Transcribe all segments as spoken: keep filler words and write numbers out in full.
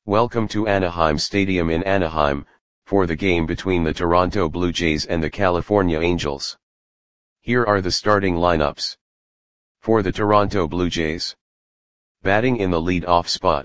Welcome to Anaheim Stadium in Anaheim, for the game between the Toronto Blue Jays and the California Angels. Here are the starting lineups. For the Toronto Blue Jays. Batting in the lead-off spot.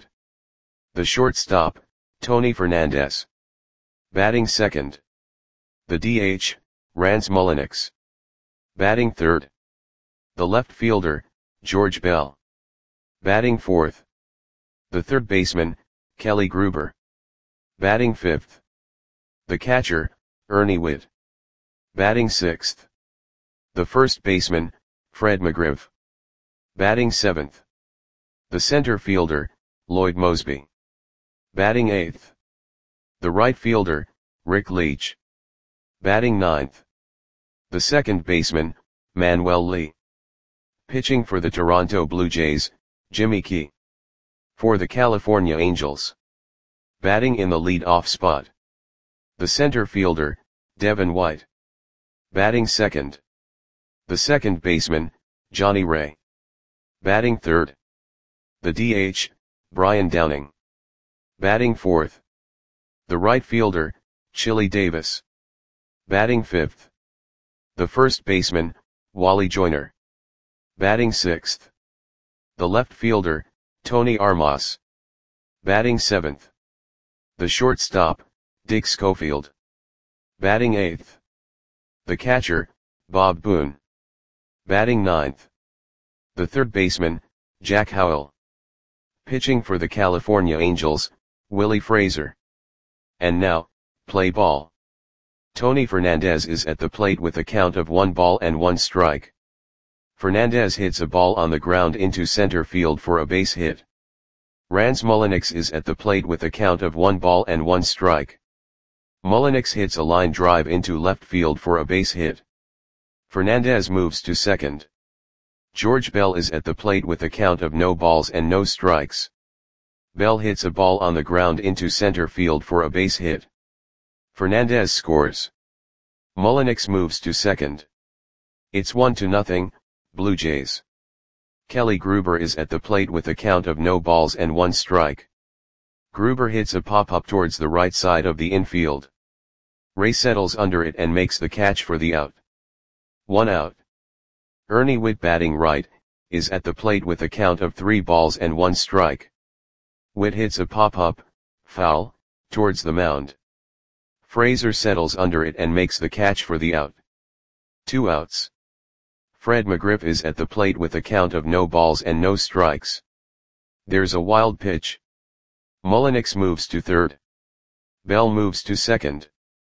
The shortstop, Tony Fernandez. Batting second. The D H, Rance Mulliniks. Batting third. The left fielder, George Bell. Batting fourth. The third baseman, Kelly Gruber. Batting fifth. The catcher, Ernie Whitt. Batting sixth. The first baseman, Fred McGriff. Batting seventh. The center fielder, Lloyd Moseby. Batting eighth. The right fielder, Rick Leach. Batting ninth. The second baseman, Manuel Lee. Pitching for the Toronto Blue Jays, Jimmy Key. For the California Angels. Batting in the lead-off spot. The center fielder, Devin White. Batting second. The second baseman, Johnny Ray. Batting third. The D H, Brian Downing. Batting fourth. The right fielder, Chili Davis. Batting fifth. The first baseman, Wally Joyner. Batting sixth. The left fielder, Tony Armas. Batting seventh. The shortstop, Dick Schofield. Batting eighth. The catcher, Bob Boone. Batting ninth. The third baseman, Jack Howell. Pitching for the California Angels, Willie Fraser. And now, play ball. Tony Fernandez is at the plate with a count of one ball and one strike. Fernandez hits a ball on the ground into center field for a base hit. Rance Mulliniks is at the plate with a count of one ball and one strike. Mulliniks hits a line drive into left field for a base hit. Fernandez moves to second. George Bell is at the plate with a count of no balls and no strikes. Bell hits a ball on the ground into center field for a base hit. Fernandez scores. Mulliniks moves to second. It's one to nothing, Blue Jays. Kelly Gruber is at the plate with a count of no balls and one strike. Gruber hits a pop-up towards the right side of the infield. Ray settles under it and makes the catch for the out. One out. Ernie Whitt, batting right, is at the plate with a count of three balls and one strike. Whitt hits a pop-up, foul, towards the mound. Fraser settles under it and makes the catch for the out. Two outs. Fred McGriff is at the plate with a count of no balls and no strikes. There's a wild pitch. Mulliniks moves to third. Bell moves to second.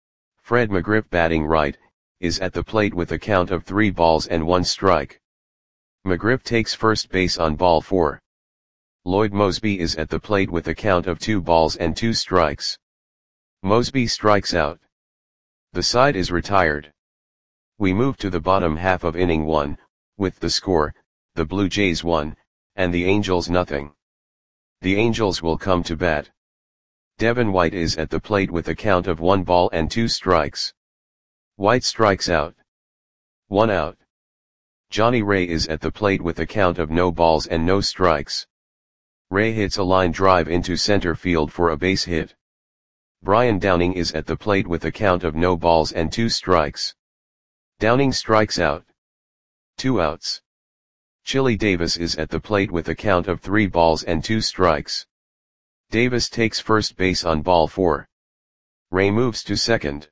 Fred McGriff, batting right, is at the plate with a count of three balls and one strike. McGriff takes first base on ball four. Lloyd Moseby is at the plate with a count of two balls and two strikes. Moseby strikes out. The side is retired. We move to the bottom half of inning one, with the score, the Blue Jays one, and the Angels nothing. The Angels will come to bat. Devin White is at the plate with a count of one ball and two strikes. White strikes out. One out. Johnny Ray is at the plate with a count of no balls and no strikes. Ray hits a line drive into center field for a base hit. Brian Downing is at the plate with a count of no balls and two strikes. Downing strikes out. Two outs. Chili Davis is at the plate with a count of three balls and two strikes. Davis takes first base on ball four. Ray moves to second.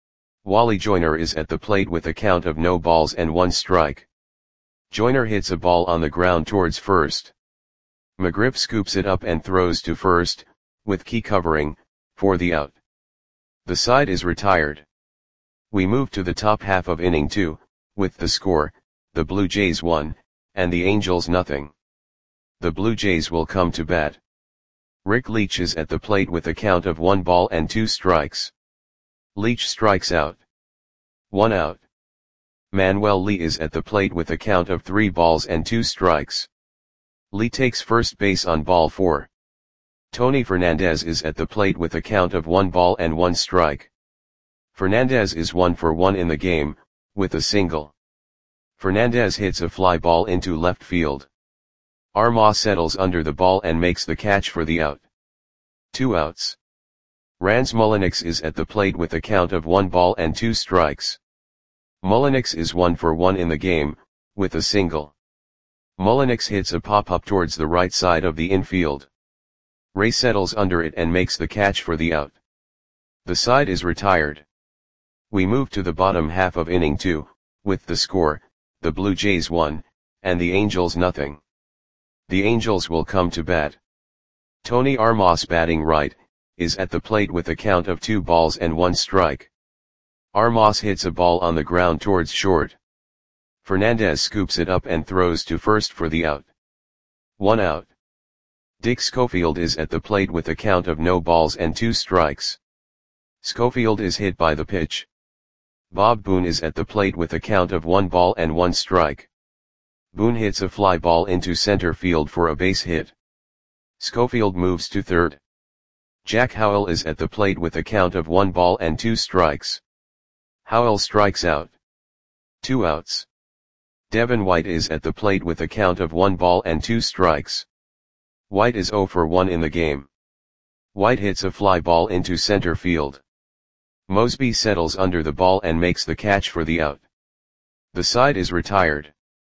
Wally Joyner is at the plate with a count of no balls and one strike. Joyner hits a ball on the ground towards first. McGriff scoops it up and throws to first, with Key covering, for the out. The side is retired. We move to the top half of inning two, with the score, the Blue Jays one, and the Angels nothing. The Blue Jays will come to bat. Rick Leach is at the plate with a count of one ball and two strikes. Leach strikes out. One out. Manuel Lee is at the plate with a count of three balls and two strikes. Lee takes first base on ball four. Tony Fernandez is at the plate with a count of one ball and one strike. Fernandez is one for one in the game, with a single. Fernandez hits a fly ball into left field. Armas settles under the ball and makes the catch for the out. two outs. Rans Mullinix is at the plate with a count of one ball and two strikes. Mullinix is one for one in the game, with a single. Mullinix hits a pop-up towards the right side of the infield. Ray settles under it and makes the catch for the out. The side is retired. We move to the bottom half of inning two, with the score, the Blue Jays one, and the Angels nothing. The Angels will come to bat. Tony Armas, batting right, is at the plate with a count of two balls and one strike. Armas hits a ball on the ground towards short. Fernandez scoops it up and throws to first for the out. One out. Dick Schofield is at the plate with a count of no balls and two strikes. Schofield is hit by the pitch. Bob Boone is at the plate with a count of one ball and one strike. Boone hits a fly ball into center field for a base hit. Schofield moves to third. Jack Howell is at the plate with a count of one ball and two strikes. Howell strikes out. Two outs. Devin White is at the plate with a count of one ball and two strikes. White is oh for one in the game. White hits a fly ball into center field. Mosby settles under the ball and makes the catch for the out. The side is retired.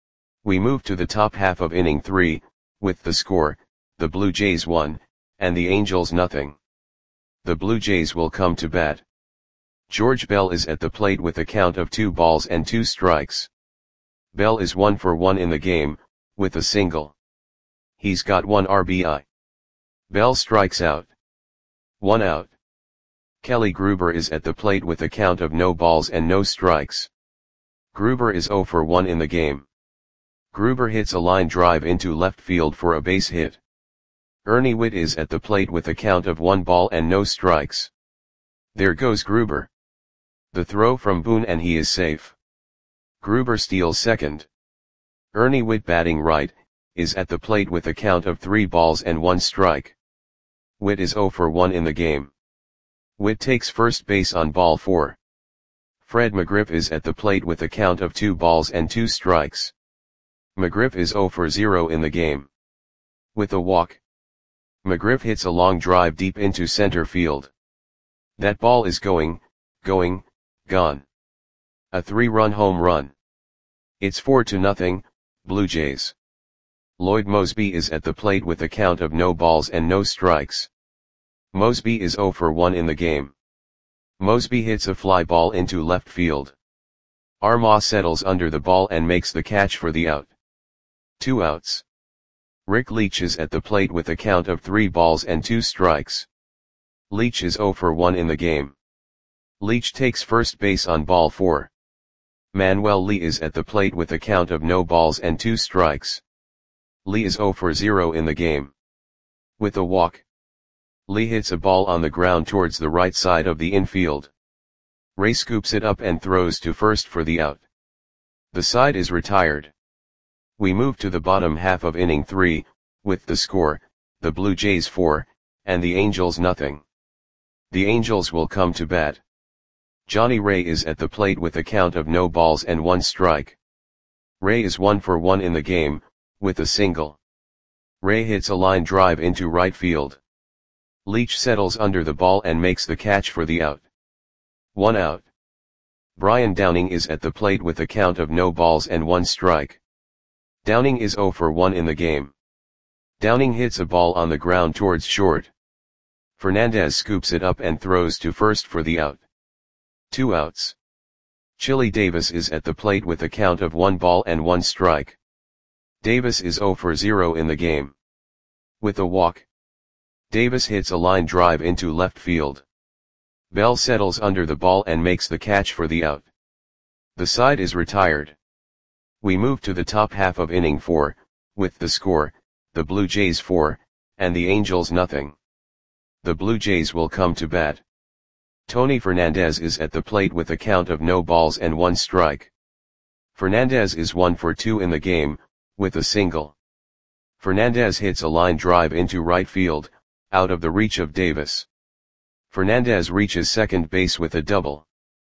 We move to the top half of inning three, with the score, the Blue Jays one, and the Angels nothing. The Blue Jays will come to bat. George Bell is at the plate with a count of two balls and two strikes. Bell is one for one in the game, with a single. He's got one R B I. Bell strikes out. One out. Kelly Gruber is at the plate with a count of no balls and no strikes. Gruber is oh for one in the game. Gruber hits a line drive into left field for a base hit. Ernie Whitt is at the plate with a count of one ball and no strikes. There goes Gruber. The throw from Boone and he is safe. Gruber steals second. Ernie Whitt, batting right, is at the plate with a count of three balls and one strike. Whitt is oh for one in the game. Whitt takes first base on ball four. Fred McGriff is at the plate with a count of two balls and two strikes. McGriff is oh for zero in the game. With a walk. McGriff hits a long drive deep into center field. That ball is going, going, gone. A three-run home run. It's four to nothing, Blue Jays. Lloyd Mosby is at the plate with a count of no balls and no strikes. Mosby is oh for one in the game. Mosby hits a fly ball into left field. Armas settles under the ball and makes the catch for the out. Two outs. Rick Leach is at the plate with a count of three balls and two strikes. Leach is oh for one in the game. Leach takes first base on ball four. Manuel Lee is at the plate with a count of no balls and two strikes. Lee is oh for zero in the game. With a walk. Lee hits a ball on the ground towards the right side of the infield. Ray scoops it up and throws to first for the out. The side is retired. We move to the bottom half of inning three, with the score, the Blue Jays four, and the Angels nothing. The Angels will come to bat. Johnny Ray is at the plate with a count of no balls and one strike. Ray is one for one in the game, with a single. Ray hits a line drive into right field. Leach settles under the ball and makes the catch for the out. One out. Brian Downing is at the plate with a count of no balls and one strike. Downing is oh for one in the game. Downing hits a ball on the ground towards short. Fernandez scoops it up and throws to first for the out. Two outs. Chili Davis is at the plate with a count of one ball and one strike. Davis is oh for zero in the game. With a walk. Davis hits a line drive into left field. Bell settles under the ball and makes the catch for the out. The side is retired. We move to the top half of inning four, with the score, the Blue Jays four, and the Angels nothing. The Blue Jays will come to bat. Tony Fernandez is at the plate with a count of no balls and one strike. Fernandez is one for two in the game, with a single. Fernandez hits a line drive into right field, out of the reach of Davis. Fernandez reaches second base with a double.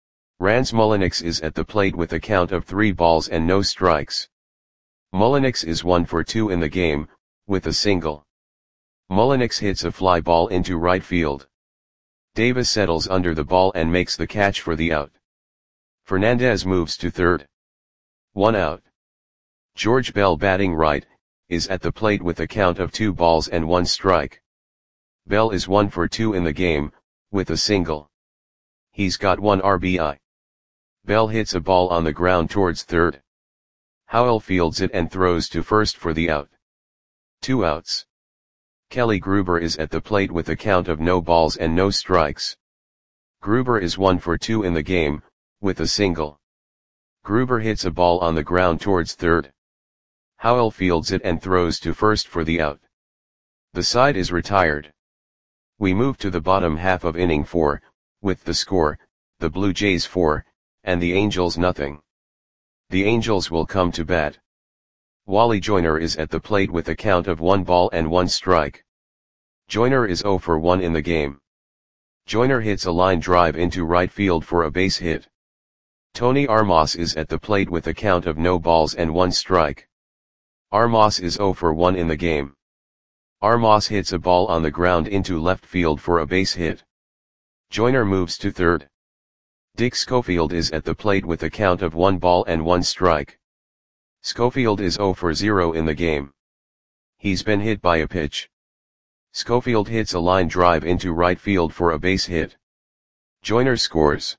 Rans Mullinix is at the plate with a count of three balls and no strikes. Mullinix is one for two in the game, with a single. Mullenix hits a fly ball into right field. Davis settles under the ball and makes the catch for the out. Fernandez moves to third. One out. George Bell, batting right, is at the plate with a count of two balls and one strike. Bell is one for two in the game, with a single. He's got one R B I. Bell hits a ball on the ground towards third. Howell fields it and throws to first for the out. Two outs. Kelly Gruber is at the plate with a count of no balls and no strikes. Gruber is one for two in the game, with a single. Gruber hits a ball on the ground towards third. Howell fields it and throws to first for the out. The side is retired. We move to the bottom half of inning four, with the score, the Blue Jays four, and the Angels nothing. The Angels will come to bat. Wally Joyner is at the plate with a count of one ball and one strike. Joyner is zero for one in the game. Joyner hits a line drive into right field for a base hit. Tony Armas is at the plate with a count of no balls and one strike. Armas is zero for one in the game. Armas hits a ball on the ground into left field for a base hit. Joyner moves to third. Dick Schofield is at the plate with a count of one ball and one strike. Schofield is zero for zero in the game. He's been hit by a pitch. Schofield hits a line drive into right field for a base hit. Joyner scores.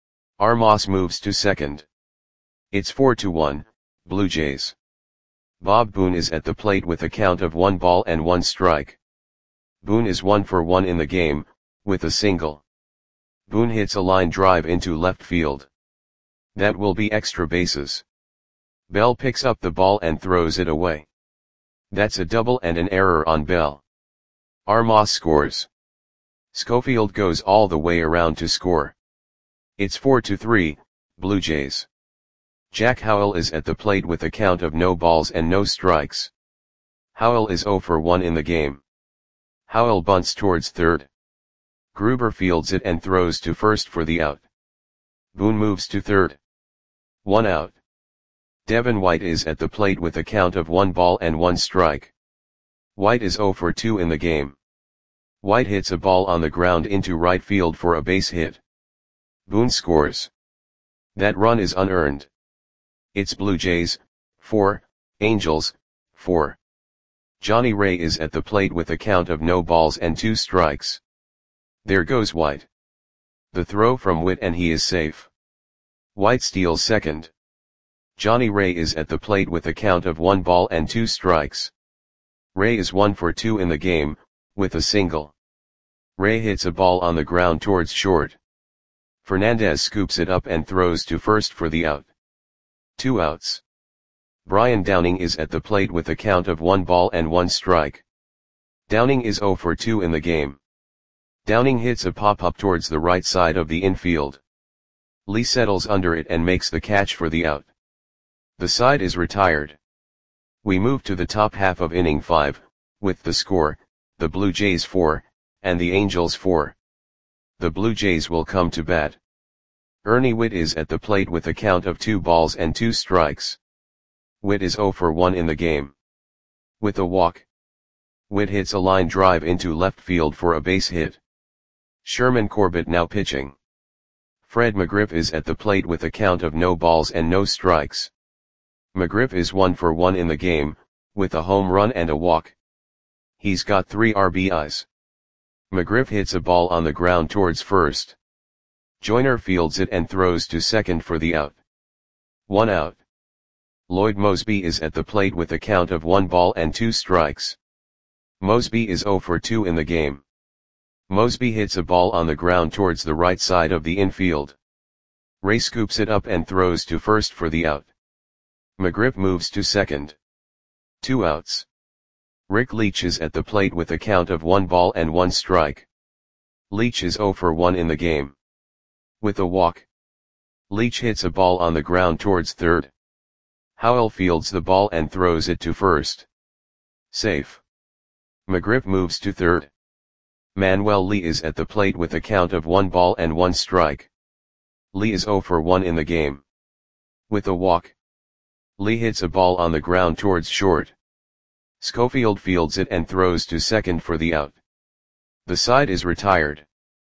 Armas moves to second. It's four to one, Blue Jays. Bob Boone is at the plate with a count of one ball and one strike. Boone is one for one in the game, with a single. Boone hits a line drive into left field. That will be extra bases. Bell picks up the ball and throws it away. That's a double and an error on Bell. Armas scores. Schofield goes all the way around to score. It's four to three, Blue Jays. Jack Howell is at the plate with a count of no balls and no strikes. Howell is zero for one in the game. Howell bunts towards third. Gruber fields it and throws to first for the out. Boone moves to third. One out. Devin White is at the plate with a count of one ball and one strike. White is zero for two in the game. White hits a ball on the ground into right field for a base hit. Boone scores. That run is unearned. It's Blue Jays, four, Angels, four. Johnny Ray is at the plate with a count of no balls and two strikes. There goes White. The throw from Witt and he is safe. White steals second. Johnny Ray is at the plate with a count of one ball and two strikes. Ray is one for two in the game, with a single. Ray hits a ball on the ground towards short. Fernandez scoops it up and throws to first for the out. Two outs. Brian Downing is at the plate with a count of one ball and one strike. Downing is zero for two in the game. Downing hits a pop-up towards the right side of the infield. Lee settles under it and makes the catch for the out. The side is retired. We move to the top half of inning five, with the score, the Blue Jays four, and the Angels four. The Blue Jays will come to bat. Ernie Witt is at the plate with a count of two balls and two strikes. Witt is zero for one in the game. With a walk. Witt hits a line drive into left field for a base hit. Sherman Corbett now pitching. Fred McGriff is at the plate with a count of no balls and no strikes. McGriff is one for one in the game, with a home run and a walk. He's got three R B Is. McGriff hits a ball on the ground towards first. Joyner fields it and throws to second for the out. One out. Lloyd Mosby is at the plate with a count of one ball and two strikes. Mosby is zero for two in the game. Mosby hits a ball on the ground towards the right side of the infield. Ray scoops it up and throws to first for the out. McGriff moves to second. Two outs. Rick Leach is at the plate with a count of one ball and one strike. Leach is zero for one in the game. With a walk. Leach hits a ball on the ground towards third. Howell fields the ball and throws it to first. Safe. McGriff moves to third. Manuel Lee is at the plate with a count of one ball and one strike. Lee is zero for one in the game. With a walk. Lee hits a ball on the ground towards short. Schofield fields it and throws to second for the out. The side is retired.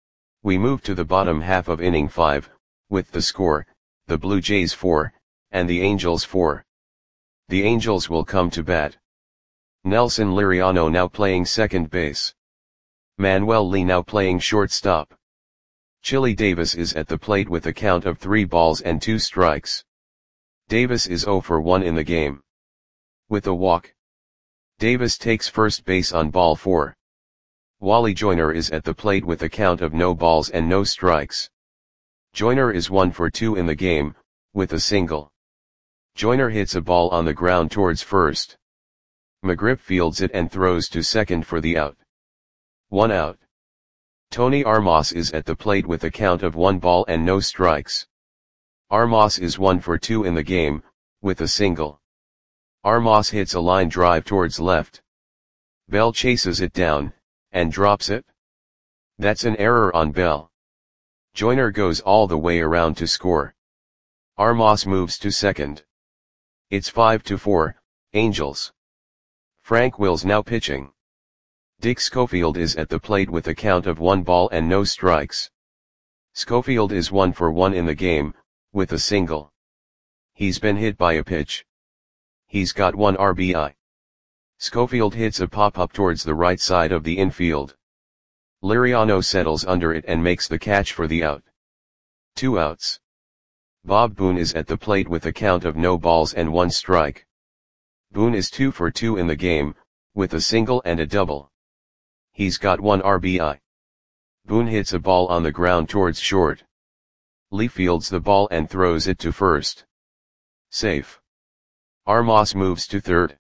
We move to the bottom half of inning five, with the score, the Blue Jays four, and the Angels four. The Angels will come to bat. Nelson Liriano now playing second base. Manuel Lee now playing shortstop. Chili Davis is at the plate with a count of three balls and two strikes. Davis is oh for one in the game. With a walk. Davis takes first base on ball four. Wally Joyner is at the plate with a count of no balls and no strikes. Joyner is one for two in the game, with a single. Joyner hits a ball on the ground towards first. McGriff fields it and throws to second for the out. One out. Tony Armas is at the plate with a count of one ball and no strikes. Armas is one for two in the game, with a single. Armas hits a line drive towards left. Bell chases it down, and drops it. That's an error on Bell. Joyner goes all the way around to score. Armas moves to second. It's five to four, Angels. Frank Wills now pitching. Dick Schofield is at the plate with a count of one ball and no strikes. Schofield is one for one in the game, with a single. He's been hit by a pitch. He's got one R B I. Schofield hits a pop-up towards the right side of the infield. Liriano settles under it and makes the catch for the out. Two outs. Bob Boone is at the plate with a count of no balls and one strike. Boone is two for two in the game, with a single and a double. He's got one R B I. Boone hits a ball on the ground towards short. Lee fields the ball and throws it to first. Safe. Armas moves to third.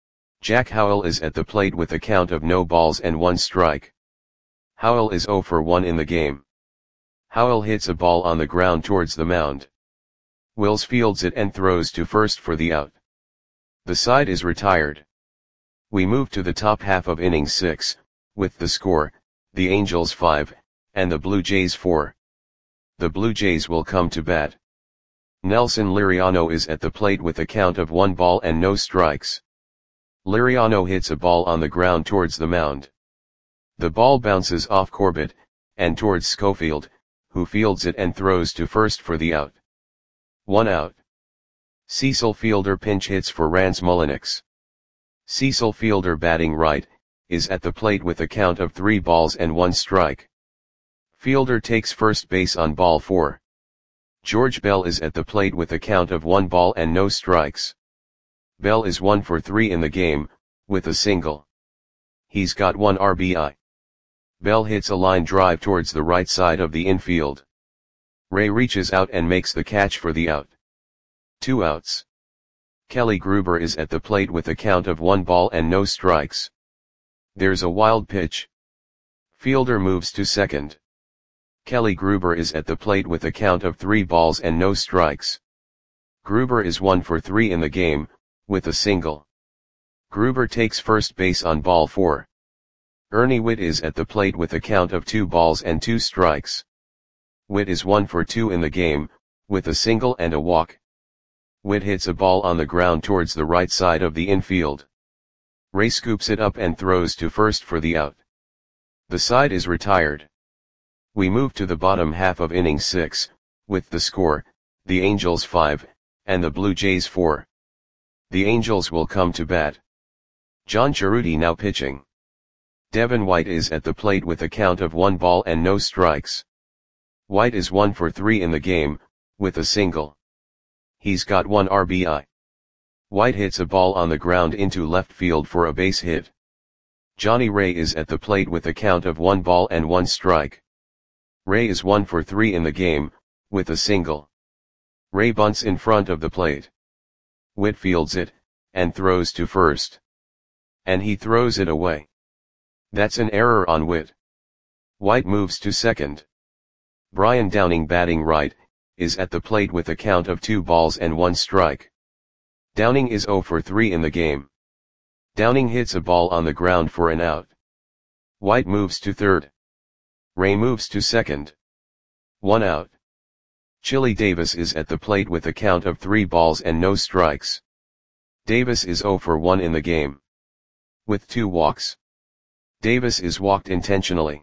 Jack Howell is at the plate with a count of no balls and one strike. Howell is oh for one in the game. Howell hits a ball on the ground towards the mound. Wills fields it and throws to first for the out. The side is retired. We move to the top half of inning six, with the score, the Angels five, and the Blue Jays four. The Blue Jays will come to bat. Nelson Liriano is at the plate with a count of one ball and no strikes. Liriano hits a ball on the ground towards the mound. The ball bounces off Corbett, and towards Schofield, who fields it and throws to first for the out. One out. Cecil Fielder pinch hits for Rance Mulliniks. Cecil Fielder batting right, is at the plate with a count of three balls and one strike. Fielder takes first base on ball four. George Bell is at the plate with a count of one ball and no strikes. Bell is one for three in the game, with a single. He's got one R B I. Bell hits a line drive towards the right side of the infield. Ray reaches out and makes the catch for the out. Two outs. Kelly Gruber is at the plate with a count of one ball and no strikes. There's a wild pitch. Fielder moves to second. Kelly Gruber is at the plate with a count of three balls and no strikes. Gruber is one for three in the game, with a single. Gruber takes first base on ball four. Ernie Whitt is at the plate with a count of two balls and two strikes. Whitt is one for two in the game, with a single and a walk. Whitt hits a ball on the ground towards the right side of the infield. Ray scoops it up and throws to first for the out. The side is retired. We move to the bottom half of inning six, with the score, the Angels five, and the Blue Jays four. The Angels will come to bat. John Cerruti now pitching. Devin White is at the plate with a count of one ball and no strikes. White is one for three in the game, with a single. He's got one R B I. White hits a ball on the ground into left field for a base hit. Johnny Ray is at the plate with a count of one ball and one strike. Ray is one for three in the game, with a single. Ray bunts in front of the plate. Whitt fields it, and throws to first. And he throws it away. That's an error on Whitt. White moves to second. Brian Downing batting right, is at the plate with a count of two balls and one strike. Downing is oh for three in the game. Downing hits a ball on the ground for an out. White moves to third. Ray moves to second. One out. Chili Davis is at the plate with a count of three balls and no strikes. Davis is oh for one in the game. with two walks. Davis is walked intentionally.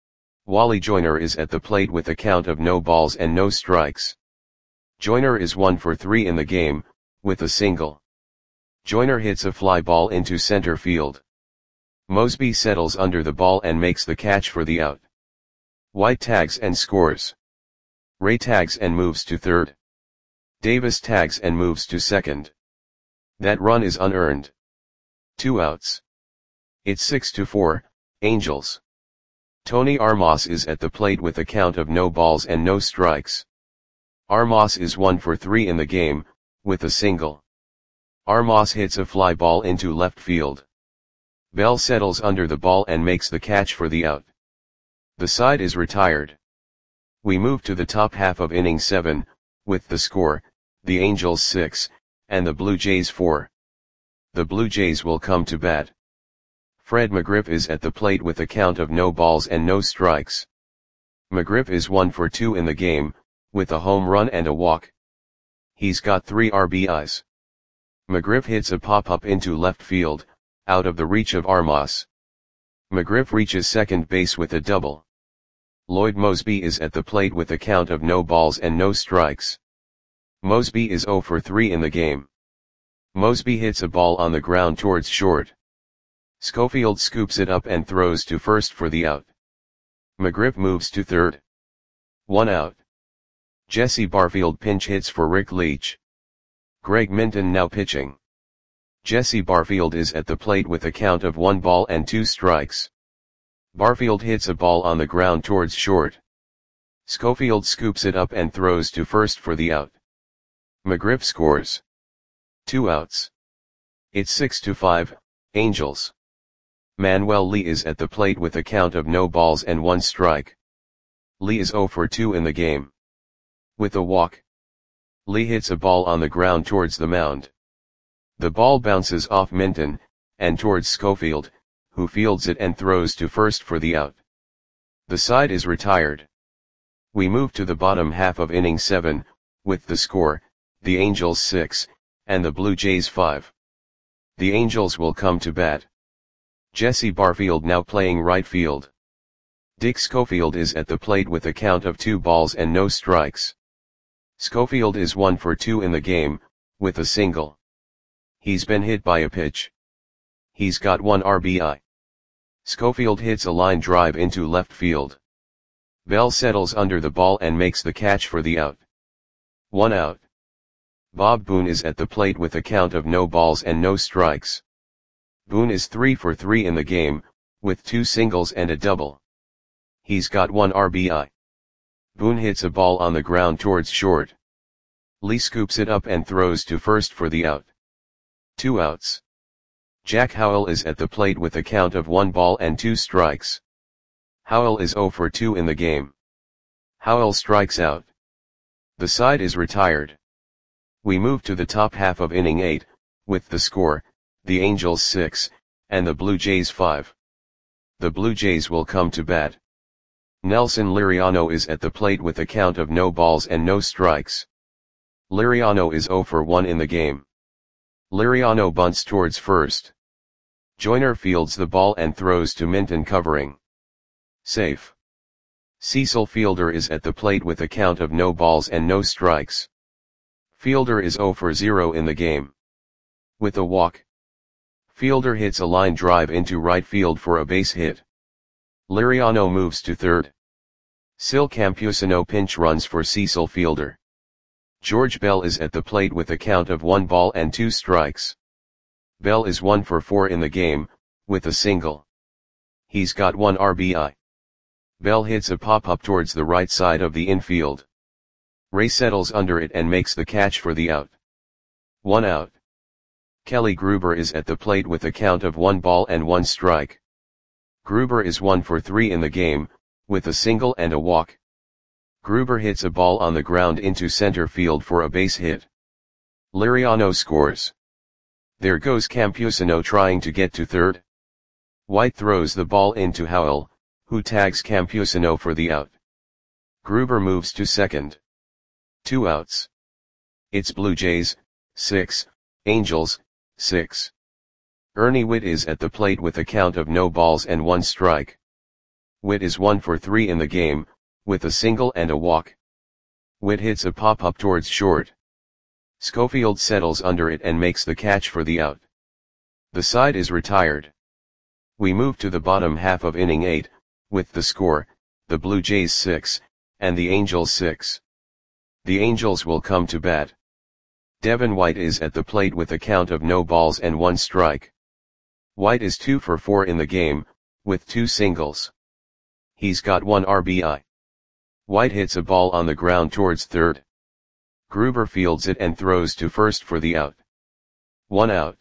Wally Joyner is at the plate with a count of no balls and no strikes. Joyner is one for three in the game, with a single. Joyner hits a fly ball into center field. Mosby settles under the ball and makes the catch for the out. White tags and scores. Ray tags and moves to third. Davis tags and moves to second. That run is unearned. Two outs. It's six to four, Angels. Tony Armas is at the plate with a count of no balls and no strikes. Armas is one for three in the game, with a single. Armas hits a fly ball into left field. Bell settles under the ball and makes the catch for the out. The side is retired. We move to the top half of inning seven, with the score, the Angels six, and the Blue Jays four. The Blue Jays will come to bat. Fred McGriff is at the plate with a count of no balls and no strikes. McGriff is one for two in the game, with a home run and a walk. He's got three R B Is. McGriff hits a pop-up into left field, out of the reach of Armas. McGriff reaches second base with a double. Lloyd Mosby is at the plate with a count of no balls and no strikes. Mosby is zero for three in the game. Mosby hits a ball on the ground towards short. Schofield scoops it up and throws to first for the out. McGriff moves to third. One out. Jesse Barfield pinch hits for Rick Leach. Greg Minton now pitching. Jesse Barfield is at the plate with a count of one ball and two strikes. Barfield hits a ball on the ground towards short. Schofield scoops it up and throws to first for the out. McGriff scores. Two outs. It's six to five, Angels. Manuel Lee is at the plate with a count of no balls and one strike. Lee is zero for two in the game. With a walk. Lee hits a ball on the ground towards the mound. The ball bounces off Minton, and towards Schofield, who fields it and throws to first for the out. The side is retired. We move to the bottom half of inning seven, with the score, the Angels six, and the Blue Jays five. The Angels will come to bat. Jesse Barfield now playing right field. Dick Schofield is at the plate with a count of two balls and no strikes. Schofield is one for two in the game, with a single. He's been hit by a pitch. He's got one R B I. Schofield hits a line drive into left field. Bell settles under the ball and makes the catch for the out. One out. Bob Boone is at the plate with a count of no balls and no strikes. Boone is three for three in the game, with two singles and a double. He's got one R B I. Boone hits a ball on the ground towards short. Lee scoops it up and throws to first for the out. Two outs. Jack Howell is at the plate with a count of one ball and two strikes. Howell is zero for two in the game. Howell strikes out. The side is retired. We move to the top half of inning eight, with the score, the Angels six, and the Blue Jays five. The Blue Jays will come to bat. Nelson Liriano is at the plate with a count of no balls and no strikes. Liriano is zero for one in the game. Liriano bunts towards first. Joyner fields the ball and throws to Minton covering. Safe. Cecil Fielder is at the plate with a count of no balls and no strikes. Fielder is zero for zero in the game. With a walk. Fielder hits a line drive into right field for a base hit. Liriano moves to third. Sil Campusano pinch runs for Cecil Fielder. George Bell is at the plate with a count of one ball and two strikes. Bell is one for four in the game, with a single. He's got one R B I. Bell hits a pop-up towards the right side of the infield. Ray settles under it and makes the catch for the out. One out. Kelly Gruber is at the plate with a count of one ball and one strike. Gruber is one for three in the game, with a single and a walk. Gruber hits a ball on the ground into center field for a base hit. Liriano scores. There goes Campusano trying to get to third. White throws the ball into Howell, who tags Campusano for the out. Gruber moves to second. Two outs. It's Blue Jays, six, Angels, six. Ernie Whitt is at the plate with a count of no balls and one strike. Whitt is one for three in the game, with a single and a walk. Whitt hits a pop-up towards short. Schofield settles under it and makes the catch for the out. The side is retired. We move to the bottom half of inning eight, with the score, the Blue Jays six, and the Angels six. The Angels will come to bat. Devin White is at the plate with a count of no balls and one strike. White is two for four in the game, with two singles. He's got one R B I. White hits a ball on the ground towards third. Gruber fields it and throws to first for the out. One out.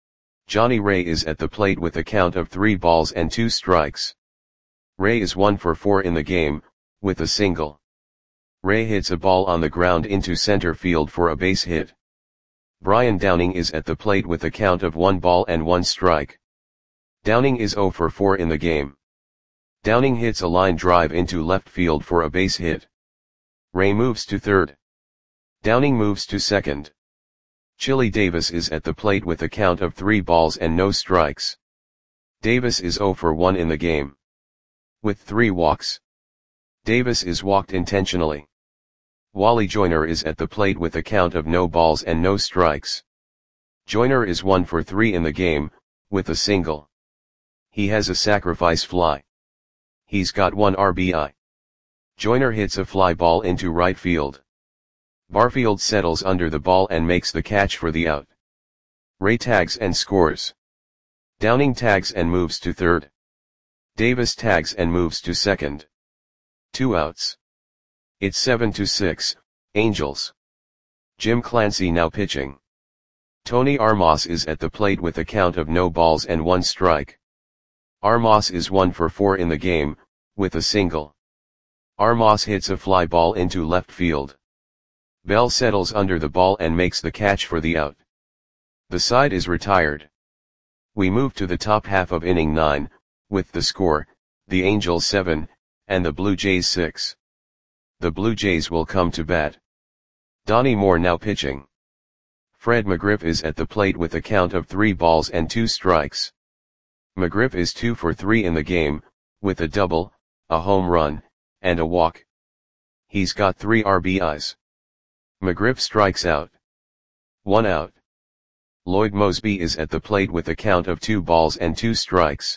Johnny Ray is at the plate with a count of three balls and two strikes. Ray is one for four in the game, with a single. Ray hits a ball on the ground into center field for a base hit. Brian Downing is at the plate with a count of one ball and one strike. Downing is zero for four in the game. Downing hits a line drive into left field for a base hit. Ray moves to third. Downing moves to second. Chili Davis is at the plate with a count of three balls and no strikes. Davis is zero for one in the game. With three walks. Davis is walked intentionally. Wally Joyner is at the plate with a count of no balls and no strikes. Joyner is one for three in the game, with a single. He has a sacrifice fly. He's got one R B I. Joyner hits a fly ball into right field. Barfield settles under the ball and makes the catch for the out. Ray tags and scores. Downing tags and moves to third. Davis tags and moves to second. Two outs. It's seven to six, Angels. Jim Clancy now pitching. Tony Armas is at the plate with a count of no balls and one strike. Armas is one for four in the game, with a single. Armas hits a fly ball into left field. Bell settles under the ball and makes the catch for the out. The side is retired. We move to the top half of inning nine, with the score, the Angels seven, and the Blue Jays six. The Blue Jays will come to bat. Donnie Moore now pitching. Fred McGriff is at the plate with a count of three balls and two strikes. McGriff is two for three in the game, with a double, a home run, and a walk. He's got three R B Is. McGriff strikes out. One out. Lloyd Mosby is at the plate with a count of two balls and two strikes.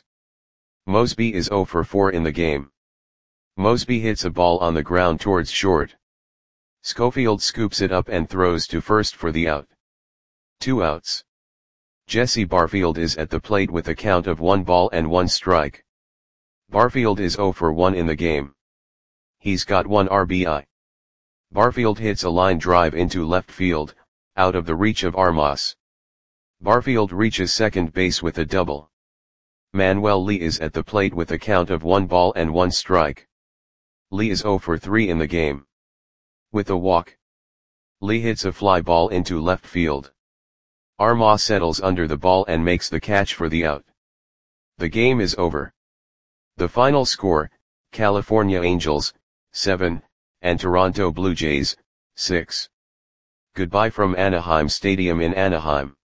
Mosby is zero for four in the game. Mosby hits a ball on the ground towards short. Schofield scoops it up and throws to first for the out. Two outs. Jesse Barfield is at the plate with a count of one ball and one strike. Barfield is zero for one in the game. He's got one R B I. Barfield hits a line drive into left field, out of the reach of Armas. Barfield reaches second base with a double. Manuel Lee is at the plate with a count of one ball and one strike. Lee is zero for three in the game. With a walk. Lee hits a fly ball into left field. Armas settles under the ball and makes the catch for the out. The game is over. The final score, California Angels, seven, and Toronto Blue Jays, six. Goodbye from Anaheim Stadium in Anaheim.